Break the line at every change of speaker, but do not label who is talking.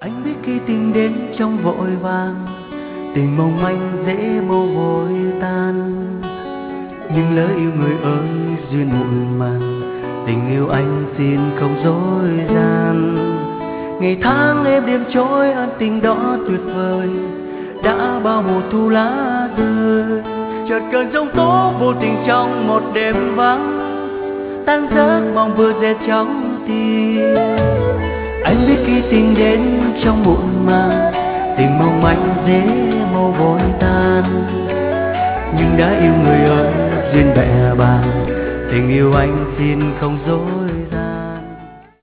Anh biết khi tình đến trong vội vàng, tình mong manh dễ mau vội tan. Nhưng lỡ yêu người ơi duyên muộn màng, tình yêu anh xin không dối gian. Ngày tháng êm đêm trôi ân tình đó tuyệt vời, đã bao mùa thu lá rơi. Chợt cơn giông tố vô tình trong một đêm vắng, tan giấc mong vừa dệt trong tim. Anh biết khi tình đến trong muộn màng, tình mong manh dễ mau vội tan. Nhưng đã yêu người ơi duyên bẹ bàng, tình yêu anh xin không dối